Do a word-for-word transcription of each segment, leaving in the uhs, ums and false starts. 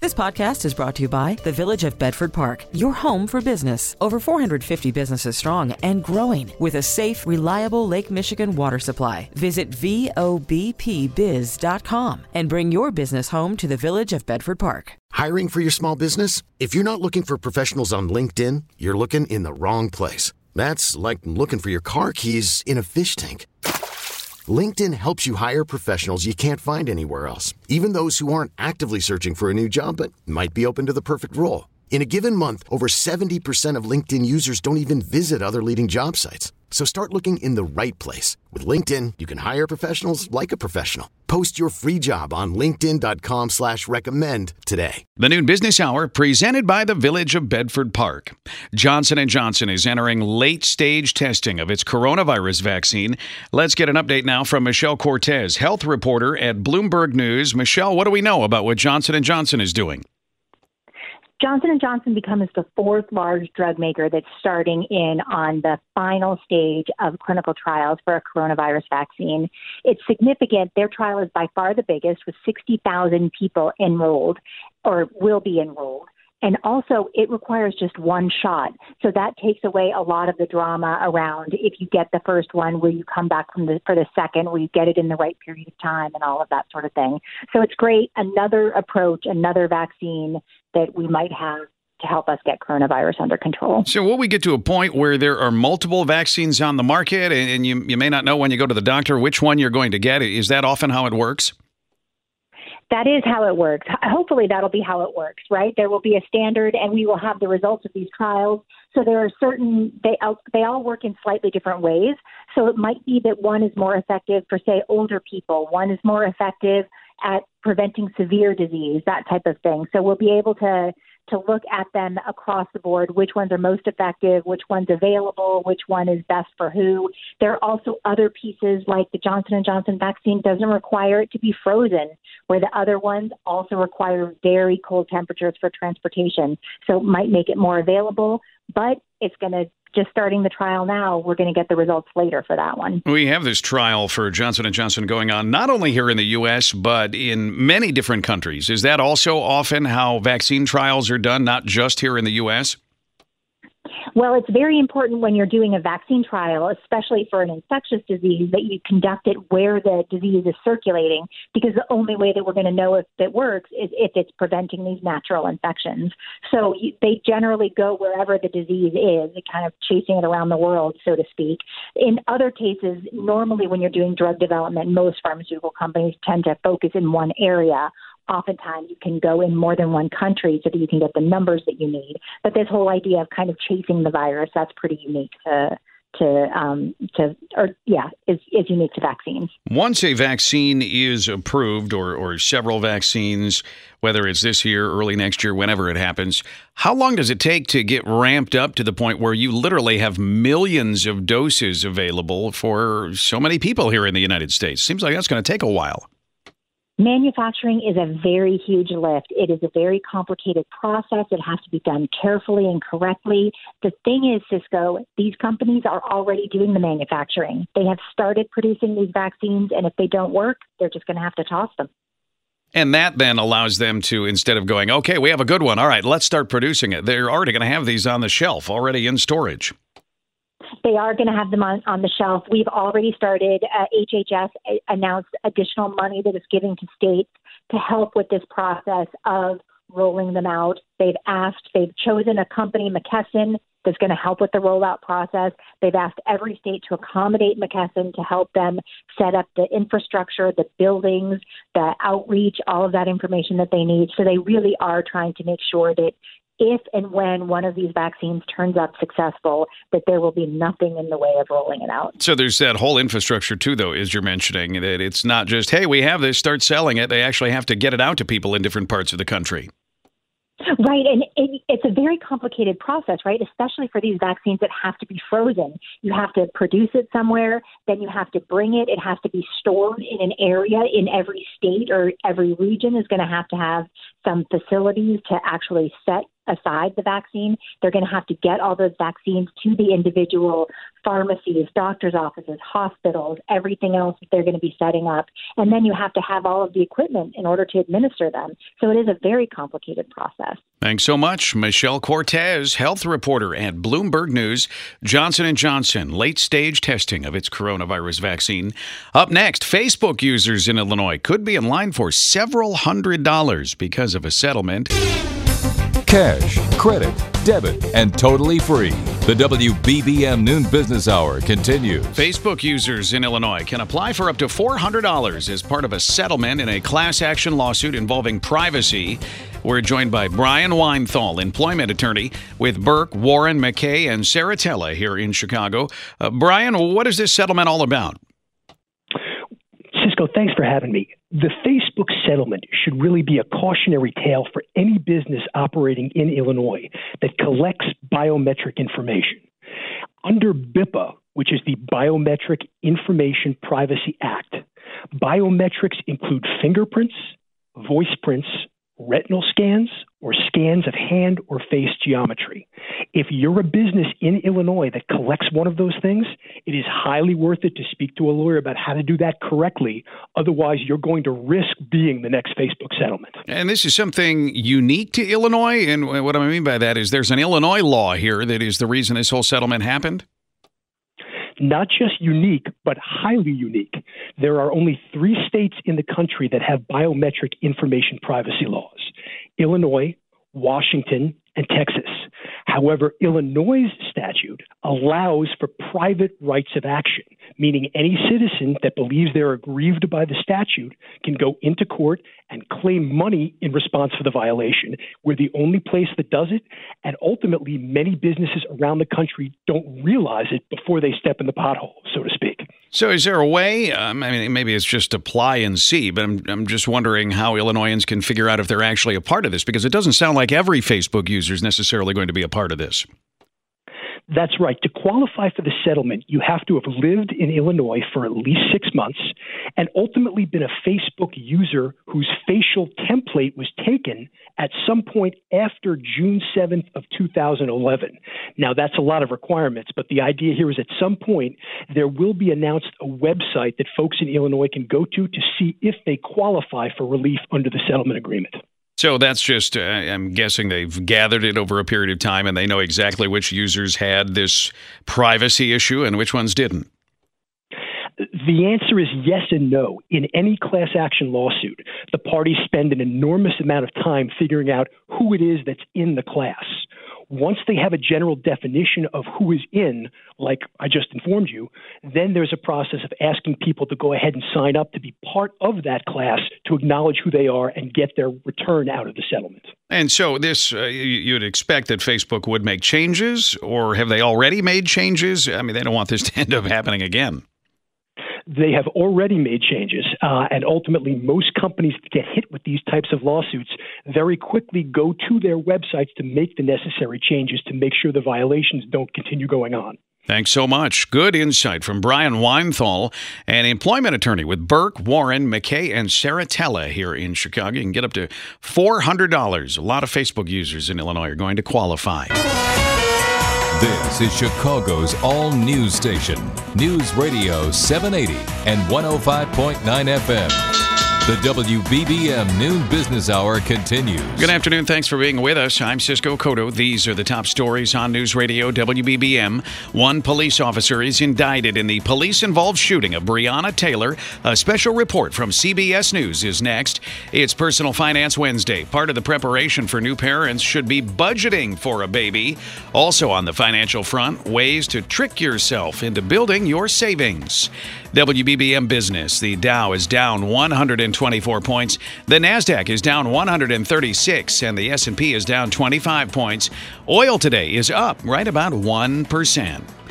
This podcast is brought to you by the Village of Bedford Park, your home for business. Over four hundred fifty businesses strong and growing with a safe, reliable Lake Michigan water supply. Visit V O B P biz dot com and bring your business home to the Village of Bedford Park. Hiring for your small business? If you're not looking for professionals on LinkedIn, you're looking in the wrong place. That's like looking for your car keys in a fish tank. LinkedIn helps you hire professionals you can't find anywhere else, even those who aren't actively searching for a new job but might be open to the perfect role. In a given month, over seventy percent of LinkedIn users don't even visit other leading job sites. So start looking in the right place. With LinkedIn, you can hire professionals like a professional. Post your free job on linkedin dot com slash recommend today. The Noon Business Hour presented by the Village of Bedford Park. Johnson and Johnson is entering late-stage testing of its coronavirus vaccine. Let's get an update now from Michelle Cortez, health reporter at Bloomberg News. Michelle, what do we know about what Johnson and Johnson is doing? Johnson and Johnson becomes the fourth large drug maker that's starting in on the final stage of clinical trials for a coronavirus vaccine. It's significant. Their trial is by far the biggest, with sixty thousand people enrolled or will be enrolled. And also, it requires just one shot. So that takes away a lot of the drama around if you get the first one, will you come back from the, for the second, will you get it in the right period of time, and all of that sort of thing. So it's great. Another approach, another vaccine that we might have to help us get coronavirus under control. So will we get to a point where there are multiple vaccines on the market and, and you, you may not know when you go to the doctor which one you're going to get? Is that often how it works? That is how it works. Hopefully that'll be how it works, right? There will be a standard and we will have the results of these trials. So there are certain, they, they all work in slightly different ways. So it might be that one is more effective for, say, older people. One is more effective at preventing severe disease, that type of thing. So we'll be able to to look at them across the board, which ones are most effective, which one's available, which one is best for who. There are also other pieces like the Johnson and Johnson vaccine doesn't require it to be frozen, where the other ones also require very cold temperatures for transportation. So it might make it more available, but it's going to just starting the trial now, we're going to get the results later for that one. We have this trial for Johnson and Johnson going on not only here in the U S, but in many different countries. Is that also often how vaccine trials are done, not just here in the U S? Well, it's very important when you're doing a vaccine trial, especially for an infectious disease, that you conduct it where the disease is circulating, because the only way that we're going to know if it works is if it's preventing these natural infections. So you, they generally go wherever the disease is, kind of chasing it around the world, so to speak. In other cases, normally when you're doing drug development, most pharmaceutical companies tend to focus in one area. Oftentimes you can go in more than one country so that you can get the numbers that you need. But this whole idea of kind of chasing the virus, that's pretty unique to, to, um, to, or yeah, is, is unique to vaccines. Once a vaccine is approved, or, or several vaccines, whether it's this year, early next year, whenever it happens, how long does it take to get ramped up to the point where you literally have millions of doses available for so many people here in the United States? Seems like that's going to take a while. Manufacturing is a very huge lift. It is a very complicated process. It has to be done carefully and correctly. The thing is, Cisco, these companies are already doing the manufacturing. They have started producing these vaccines, and if they don't work, they're just going to have to toss them. And that then allows them to, instead of going, okay, we have a good one, all right, let's start producing it. They're already going to have these on the shelf, already in storage. They are going to have them on, on the shelf. We've already started. Uh, H H S announced additional money that is giving to states to help with this process of rolling them out. They've asked, they've chosen a company, McKesson, that's going to help with the rollout process. They've asked every state to accommodate McKesson to help them set up the infrastructure, the buildings, the outreach, all of that information that they need. So they really are trying to make sure that if and when one of these vaccines turns out successful, that there will be nothing in the way of rolling it out. So there's that whole infrastructure, too, though, as you're mentioning, that it's not just, hey, we have this, start selling it. They actually have to get it out to people in different parts of the country. Right. And it, it's a very complicated process, right? Especially for these vaccines that have to be frozen. You have to produce it somewhere, then you have to bring it. It has to be stored in an area in every state, or every region is going to have to have some facilities to actually set aside the vaccine. They're going to have to get all those vaccines to the individual pharmacies, doctors' offices, hospitals, everything else that they're going to be setting up. And then you have to have all of the equipment in order to administer them. So it is a very complicated process. Thanks so much, Michelle Cortez, health reporter at Bloomberg News. Johnson and Johnson, late-stage testing of its coronavirus vaccine. Up next, Facebook users in Illinois could be in line for several hundred dollars because of a settlement. Cash, credit, debit, and totally free. The W B B M Noon Business Hour continues. Facebook users in Illinois can apply for up to four hundred dollars as part of a settlement in a class action lawsuit involving privacy. We're joined by Brian Weinthal, employment attorney with Burke, Warren, McKay, and Saratella here in Chicago. Uh, Brian, what is this settlement all about? Cisco, thanks for having me. The Facebook settlement should really be a cautionary tale for any business operating in Illinois that collects biometric information. Under B I P A, which is the Biometric Information Privacy Act, biometrics include fingerprints, voice prints, retinal scans, or scans of hand or face geometry. If you're a business in Illinois that collects one of those things, it is highly worth it to speak to a lawyer about how to do that correctly. Otherwise, you're going to risk being the next Facebook settlement. And this is something unique to Illinois. And what I mean by that is there's an Illinois law here that is the reason this whole settlement happened? Not just unique, but highly unique. There are only three states in the country that have biometric information privacy laws: Illinois, Washington, and Texas. However, Illinois' statute allows for private rights of action, meaning any citizen that believes they're aggrieved by the statute can go into court and claim money in response for the violation. We're the only place that does it, and ultimately many businesses around the country don't realize it before they step in the pothole, so to speak. So is there a way, um, I mean, maybe it's just apply and see, but I'm, I'm just wondering how Illinoisans can figure out if they're actually a part of this, because it doesn't sound like every Facebook user is necessarily going to be a part of this. That's right. To qualify for the settlement, you have to have lived in Illinois for at least six months and ultimately been a Facebook user whose facial template was taken at some point after June seventh of two thousand eleven. Now, that's a lot of requirements, but the idea here is at some point there will be announced a website that folks in Illinois can go to to see if they qualify for relief under the settlement agreement. So that's just, uh, I'm guessing they've gathered it over a period of time and they know exactly which users had this privacy issue and which ones didn't. The answer is yes and no. In any class action lawsuit, the parties spend an enormous amount of time figuring out who it is that's in the class. Once they have a general definition of who is in, like I just informed you, then there's a process of asking people to go ahead and sign up to be part of that class to acknowledge who they are and get their return out of the settlement. And so this, uh, you'd expect that Facebook would make changes, or have they already made changes? I mean, they don't want this to end up happening again. They have already made changes, uh, and ultimately most companies that get hit with these types of lawsuits very quickly go to their websites to make the necessary changes to make sure the violations don't continue going on. Thanks so much. Good insight from Brian Weinthal, an employment attorney with Burke, Warren, McKay, and Saratella here in Chicago. You can get up to four hundred dollars. A lot of Facebook users in Illinois are going to qualify. This is Chicago's all-news station, News Radio seven eighty and one oh five point nine F M. The W B B M Noon Business Hour continues. Good afternoon. Thanks for being with us. I'm Cisco Cotto. These are the top stories on News Radio W B B M. One police officer is indicted in the police-involved shooting of Breonna Taylor. A special report from C B S News is next. It's Personal Finance Wednesday. Part of the preparation for new parents should be budgeting for a baby. Also on the financial front, ways to trick yourself into building your savings. W B B M Business. The Dow is down one hundred twenty-four points. The NASDAQ is down one hundred thirty-six, and the S and P is down twenty-five points. Oil today is up right about one percent.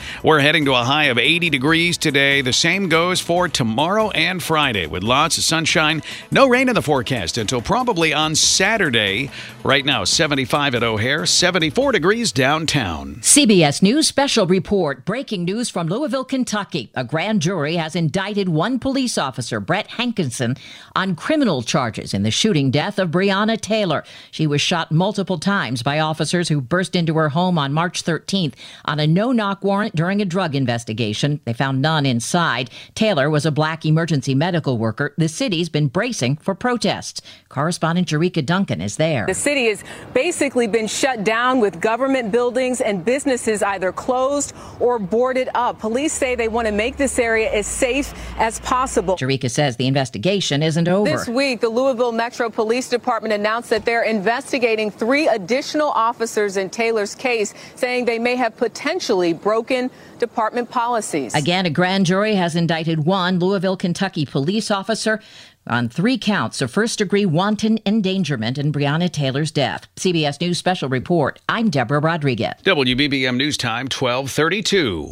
We're heading to a high of eighty degrees today. The same goes for tomorrow and Friday with lots of sunshine. No rain in the forecast until probably on Saturday. Right now, seventy-five at O'Hare, seventy-four degrees downtown. C B S News special report. Breaking news from Louisville, Kentucky. A grand jury has indicted one police officer, Brett Hankinson, on criminal charges in the shooting death of Breonna Taylor. She was shot multiple times by officers who burst into her home on March thirteenth on a no-knock warrant during a drug investigation. They found none inside. Taylor was a black emergency medical worker. The city's been bracing for protests. Correspondent Jerika Duncan is there. The city has basically been shut down with government buildings and businesses either closed or boarded up. Police say they want to make this area as safe as possible. Jerika says the investigation isn't over. This week, the Louisville Metro Police Department announced that they're investigating three additional officers in Taylor's case, saying they may have potentially broken department policies. Again, a grand jury has indicted one Louisville, Kentucky police officer on three counts of first-degree wanton endangerment in Breonna Taylor's death. C B S News Special Report. I'm Deborah Rodriguez. W B B M News Time, twelve thirty-two.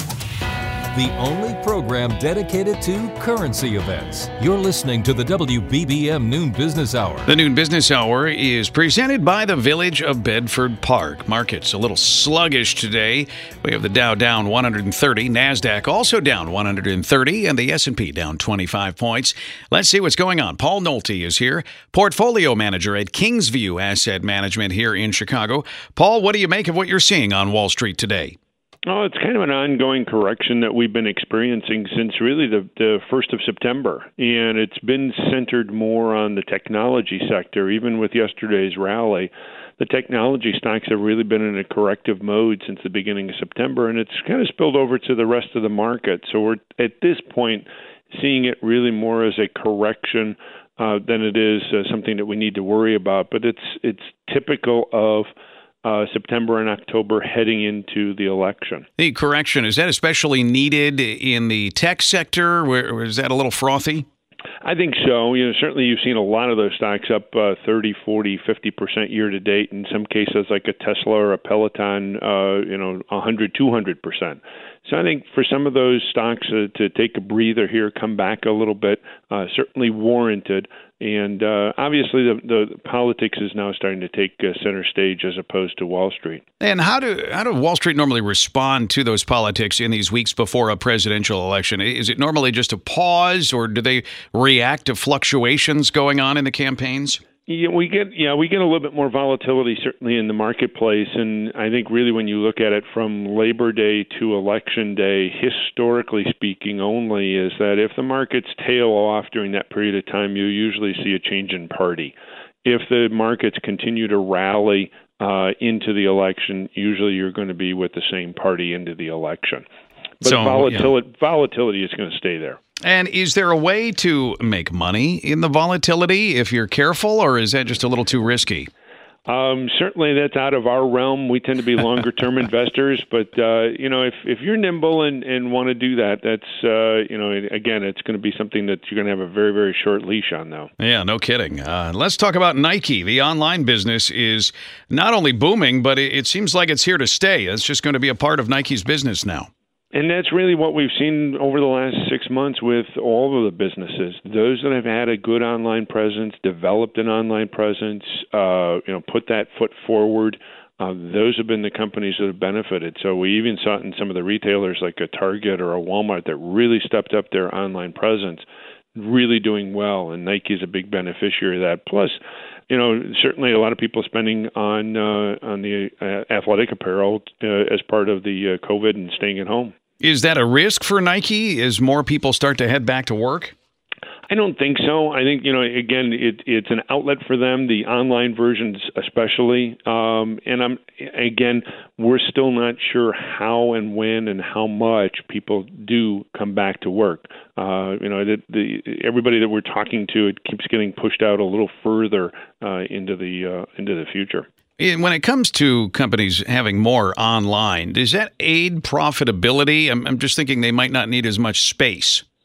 The only program dedicated to currency events. You're listening to the W B B M Noon Business Hour. The Noon Business Hour is presented by the Village of Bedford Park. Markets a little sluggish today. We have the Dow down one hundred thirty, NASDAQ also down one hundred thirty, and the S and P down twenty-five points. Let's see what's going on. Paul Nolte is here, portfolio manager at Kingsview Asset Management here in Chicago. Paul, what do you make of what you're seeing on Wall Street today? Oh, it's kind of an ongoing correction that we've been experiencing since really the, the first of September. And it's been centered more on the technology sector. Even with yesterday's rally, the technology stocks have really been in a corrective mode since the beginning of September, and it's kind of spilled over to the rest of the market. So we're, at this point, seeing it really more as a correction uh, than it is uh, something that we need to worry about. But it's it's typical of Uh, September and October heading into the election. The correction, is that especially needed in the tech sector? Where, or is that a little frothy? I think so. You know, certainly you've seen a lot of those stocks up uh, thirty, forty, fifty percent year to date. In some cases, like a Tesla or a Peloton, uh, you know, one hundred, two hundred percent. So I think for some of those stocks uh, to take a breather here, come back a little bit, uh, certainly warranted. And uh, obviously the, the politics is now starting to take uh, center stage as opposed to Wall Street. And how do how do Wall Street normally respond to those politics in these weeks before a presidential election? Is it normally just a pause, or do they react to fluctuations going on in the campaigns? Yeah, we get yeah we get a little bit more volatility certainly in the marketplace, and I think really when you look at it from Labor Day to Election Day, historically speaking only, is that if the markets tail off during that period of time, you usually see a change in party. If the markets continue to rally uh, into the election, usually you're going to be with the same party into the election. But so, volatility yeah. volatility is going to stay there. And is there a way to make money in the volatility if you're careful, or is that just a little too risky? Um, certainly that's out of our realm. We tend to be longer-term investors, but, uh, you know, if, if you're nimble and, and want to do that, that's, uh, you know, again, it's going to be something that you're going to have a very, very short leash on, though. Yeah, no kidding. Uh, let's talk about Nike. The online business is not only booming, but it, it seems like it's here to stay. It's just going to be a part of Nike's business now. And that's really what we've seen over the last six months with all of the businesses. Those that have had a good online presence, developed an online presence, uh, you know, put that foot forward, uh, those have been the companies that have benefited. So we even saw it in some of the retailers like a Target or a Walmart that really stepped up their online presence, really doing well. And Nike is a big beneficiary of that. Plus, you know, certainly a lot of people spending on uh, on the uh, athletic apparel uh, as part of the uh, COVID and staying at home. Is that a risk for Nike as more people start to head back to work? I don't think so. I think, you know, again, it, it's an outlet for them, the online versions especially. Um, and I'm again, we're still not sure how and when and how much people do come back to work. Uh, you know, the, the, everybody that we're talking to, it keeps getting pushed out a little further uh, into the uh, into the future. When it comes to companies having more online, does that aid profitability? I'm, I'm just thinking they might not need as much space.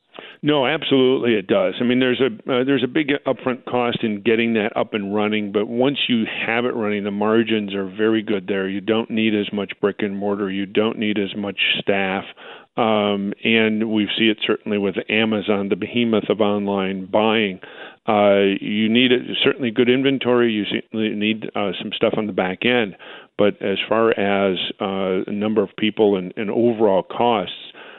No, absolutely it does. I mean, there's a uh, there's a big upfront cost in getting that up and running, but once you have it running, the margins are very good there. You don't need as much brick and mortar. You don't need as much staff. Um, and we see it certainly with Amazon, the behemoth of online buying. Uh, you need a, certainly good inventory. You certainly need uh, some stuff on the back end. But as far as uh, a number of people and, and overall costs,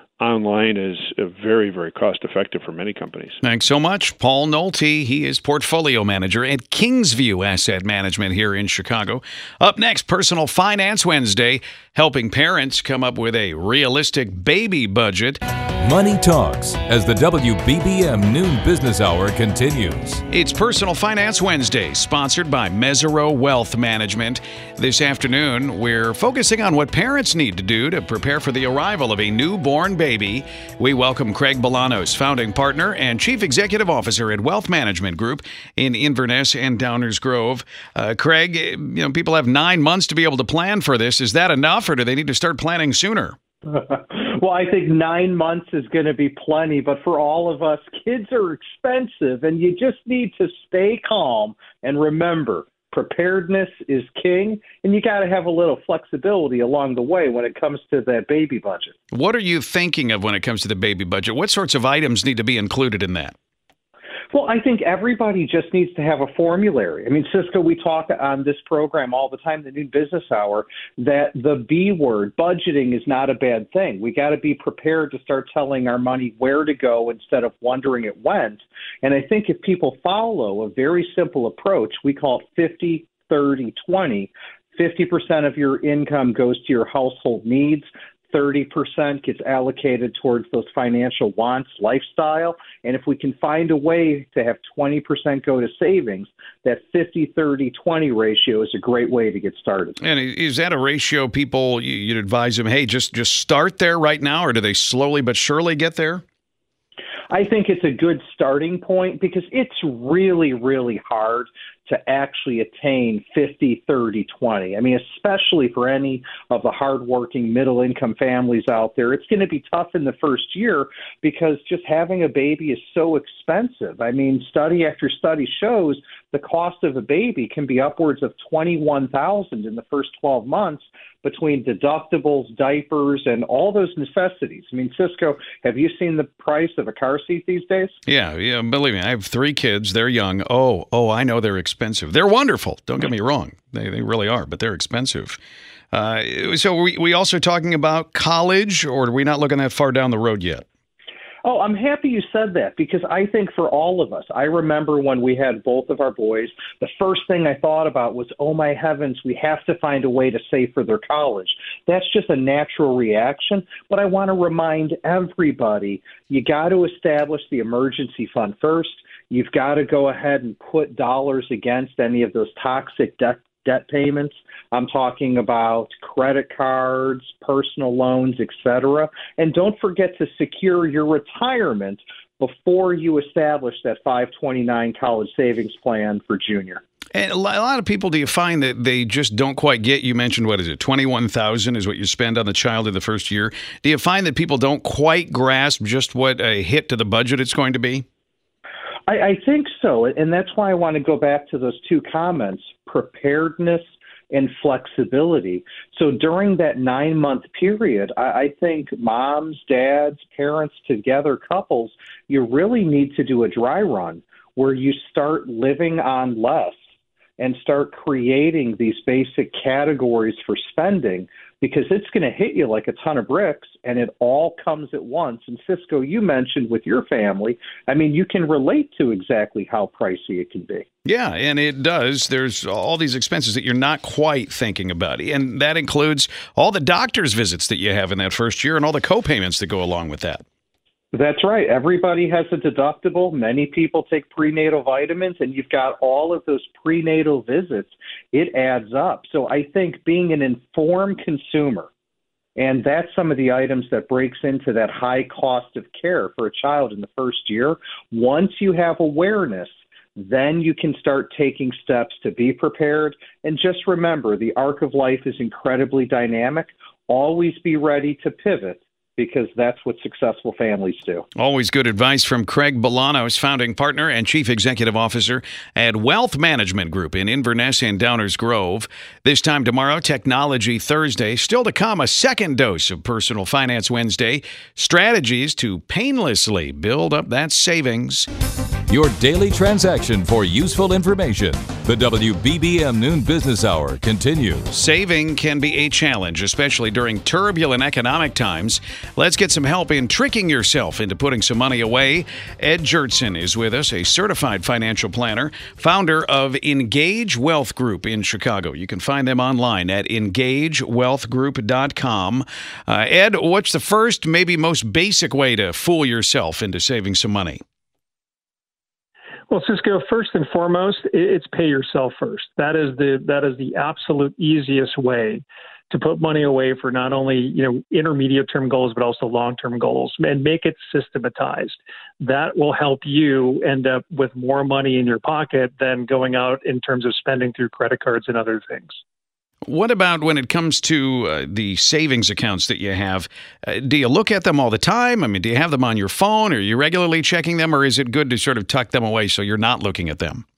online is uh, very, very cost-effective for many companies. Thanks so much. Paul Nolte, he is portfolio manager at Kingsview Asset Management here in Chicago. Up next, Personal Finance Wednesday, helping parents come up with a realistic baby budget. Money Talks as the W B B M Noon Business Hour continues. It's Personal Finance Wednesday, sponsored by Mesirow Wealth Management. This afternoon, we're focusing on what parents need to do to prepare for the arrival of a newborn baby. We welcome Craig Bolanos, founding partner and chief executive officer at Wealth Management Group in Inverness and Downers Grove. Uh, Craig, you know, people have nine months to be able to plan for this. Is that enough, or do they need to start planning sooner? Well, I think nine months is going to be plenty, but for all of us, kids are expensive, and you just need to stay calm and remember, preparedness is king, and you got to have a little flexibility along the way when it comes to that baby budget. What are you thinking of when it comes to the baby budget? What sorts of items need to be included in that? Well, I think everybody just needs to have a formulary. I mean, Cisco, we talk on this program all the time, the Noon Business Hour, that the B word, budgeting, is not a bad thing. We got to be prepared to start telling our money where to go instead of wondering it went. And I think if people follow a very simple approach, we call it fifty, thirty, twenty, fifty percent of your income goes to your household needs, thirty percent gets allocated towards those financial wants, lifestyle. And if we can find a way to have twenty percent go to savings, that fifty, thirty, twenty ratio is a great way to get started. And is that a ratio people, you'd advise them, hey, just, just start there right now, or do they slowly but surely get there? I think it's a good starting point because it's really, really hard to actually attain fifty, thirty, twenty. I mean, especially for any of the hardworking middle-income families out there, it's going to be tough in the first year because just having a baby is so expensive. I mean, study after study shows the cost of a baby can be upwards of twenty-one thousand dollars in the first twelve months between deductibles, diapers, and all those necessities. I mean, Cisco, have you seen the price of a car seat these days? Yeah, yeah. Believe me, I have three kids. They're young. Oh, oh, I know they're expensive. They're wonderful. Don't get me wrong. They they really are, but they're expensive. Uh, so we we also talking about college, or are we not looking that far down the road yet? Oh, I'm happy you said that because I think for all of us, I remember when we had both of our boys, the first thing I thought about was, oh my heavens, we have to find a way to save for their college. That's just a natural reaction. But I want to remind everybody, you got to establish the emergency fund first. You've got to go ahead and put dollars against any of those toxic debt debt payments. I'm talking about credit cards, personal loans, et cetera. And don't forget to secure your retirement before you establish that five twenty-nine college savings plan for junior. And a lot of people, do you find that they just don't quite get, you mentioned, what is it, twenty-one thousand dollars is what you spend on the child in the first year. Do you find that people don't quite grasp just what a hit to the budget it's going to be? I, I think so, and that's why I want to go back to those two comments, preparedness and flexibility. So during that nine-month period, I, I think moms, dads, parents together, couples, you really need to do a dry run where you start living on less and start creating these basic categories for spending because it's going to hit you like a ton of bricks, and it all comes at once. And Cisco, you mentioned with your family, I mean, you can relate to exactly how pricey it can be. Yeah, and it does. There's all these expenses that you're not quite thinking about, and that includes all the doctor's visits that you have in that first year and all the co-payments that go along with that. That's right. Everybody has a deductible. Many people take prenatal vitamins, and you've got all of those prenatal visits. It adds up. So I think being an informed consumer, and that's some of the items that breaks into that high cost of care for a child in the first year. Once you have awareness, then you can start taking steps to be prepared. And just remember, the arc of life is incredibly dynamic. Always be ready to pivot because that's what successful families do. Always good advice from Craig Bolanos, founding partner and chief executive officer at Wealth Management Group in Inverness and Downers Grove. This time tomorrow, Technology Thursday. Still to come, a second dose of Personal Finance Wednesday. Strategies to painlessly build up that savings. Your daily transaction for useful information. The W B B M Noon Business Hour continues. Saving can be a challenge, especially during turbulent economic times. Let's get some help in tricking yourself into putting some money away. Ed Jurtson is with us, a certified financial planner, founder of Engage Wealth Group in Chicago. You can find them online at engage wealth group dot com. Uh, Ed, what's the first, maybe most basic way to fool yourself into saving some money? Well, Cisco, first and foremost, it's pay yourself first. That is the that is the absolute easiest way to put money away for not only, you know, intermediate term goals, but also long-term goals, and make it systematized. That will help you end up with more money in your pocket than going out in terms of spending through credit cards and other things. What about when it comes to uh, the savings accounts that you have? Uh, do you look at them all the time? I mean, do you have them on your phone? Are you regularly checking them, or is it good to sort of tuck them away so you're not looking at them?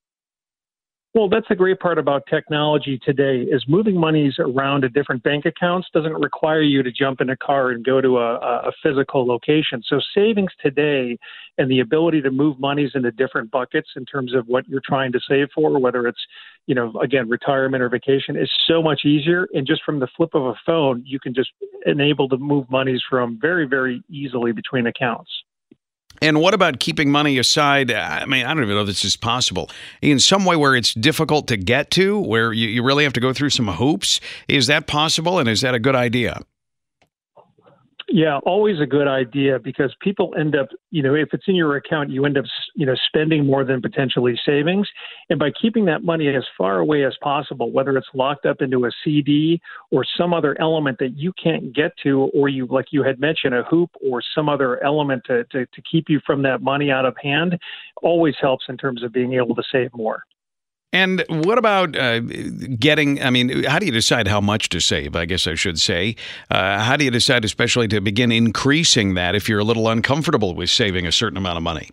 Well, that's the great part about technology today is moving monies around to different bank accounts doesn't require you to jump in a car and go to a, a physical location. So savings today and the ability to move monies into different buckets in terms of what you're trying to save for, whether it's, you know, again, retirement or vacation, is so much easier. And just from the flip of a phone, you can just enable to move monies from very, very easily between accounts. And what about keeping money aside? I mean, I don't even know if this is possible. In some way where it's difficult to get to, where you, you really have to go through some hoops. Is that possible, and is that a good idea? Yeah, always a good idea, because people end up, you know, if it's in your account, you end up, you know, spending more than potentially savings. And by keeping that money as far away as possible, whether it's locked up into a C D or some other element that you can't get to, or you, like you had mentioned, a hoop or some other element to, to, to keep you from that money out of hand, always helps in terms of being able to save more. And what about uh, getting, I mean, how do you decide how much to save, I guess I should say? Uh, how do you decide especially to begin increasing that if you're a little uncomfortable with saving a certain amount of money?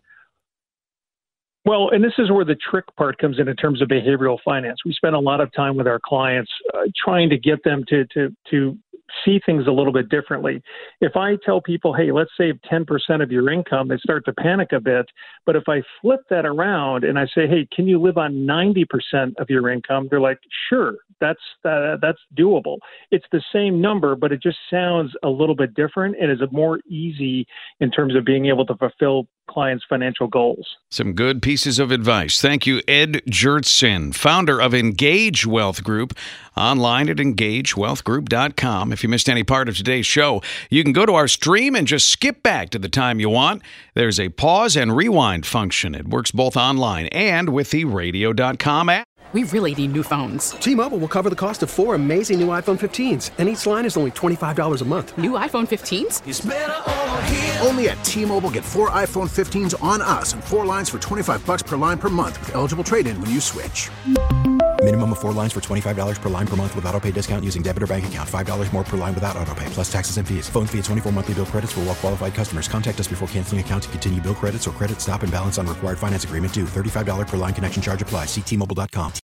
Well, and this is where the trick part comes in in terms of behavioral finance. We spend a lot of time with our clients uh, trying to get them to to to see things a little bit differently. If I tell people, hey, let's save ten percent of your income, they start to panic a bit. But if I flip that around and I say, hey, can you live on ninety percent of your income? They're like, sure, that's uh, that's doable. It's the same number, but it just sounds a little bit different and is more easy in terms of being able to fulfill clients' financial goals. Some good pieces of advice. Thank you, Ed Jurtson, founder of Engage Wealth Group, online at engage wealth group dot com. If you missed any part of today's show, you can go to our stream and just skip back to the time you want. There's a pause and rewind function. It works both online and with the radio dot com app. We really need new phones. T-Mobile will cover the cost of four amazing new iPhone fifteens, and each line is only twenty-five dollars a month. New iPhone fifteens? It's better over here. Only at T-Mobile, get four iPhone fifteens on us and four lines for twenty-five bucks per line per month with eligible trade-in when you switch. Minimum of four lines for twenty-five dollars per line per month with autopay discount using debit or bank account. five dollars more per line without autopay, plus taxes and fees. Phone fee at twenty-four monthly bill credits for well-qualified customers. Contact us before canceling account to continue bill credits or credit stop and balance on required finance agreement due. thirty-five dollars per line connection charge applies. See T Mobile dot com.